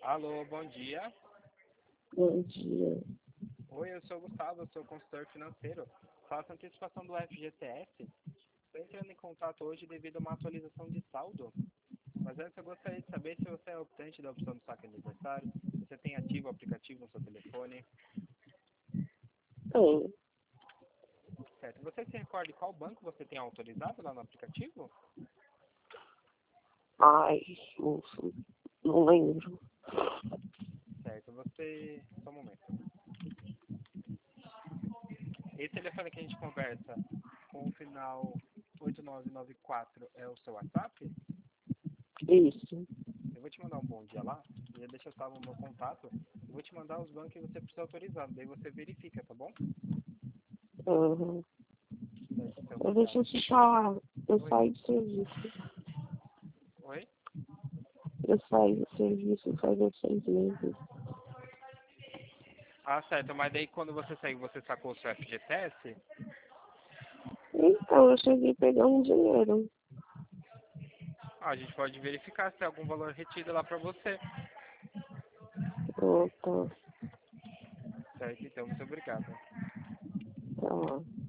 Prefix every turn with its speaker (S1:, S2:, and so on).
S1: Alô, bom dia.
S2: Bom dia.
S1: Oi, eu sou o Gustavo, eu sou consultor financeiro. Faço antecipação do FGTS. Estou entrando em contato hoje devido a uma atualização de saldo. Mas antes eu gostaria de saber se você é optante da opção do saque aniversário, se você tem ativo o aplicativo no seu telefone.
S2: Tem.
S1: Certo. Você se recorda de qual banco você tem autorizado lá no aplicativo?
S2: Ai, moço, não lembro.
S1: Certo. Só um momento. Esse telefone que a gente conversa com o final 8994 é o seu WhatsApp?
S2: Isso.
S1: Eu vou te mandar um bom dia lá, e deixa eu salvo o meu contato. Eu vou te mandar os bancos que você precisa autorizar, daí você verifica, tá bom?
S2: Uhum.
S1: Certo, então,
S2: Mas deixa eu
S1: obrigado.
S2: te falar. Eu
S1: Oi?
S2: saí do serviço.
S1: Oi?
S2: Eu saí do serviço faz uns 6 meses.
S1: Ah, certo, mas daí quando você saiu, você sacou o seu FGTS?
S2: Então, eu cheguei a pegar um dinheiro.
S1: Ah, a gente pode verificar se tem algum valor retido lá pra você.
S2: Oh, tá.
S1: Certo, então, muito obrigado.
S2: Tá lá.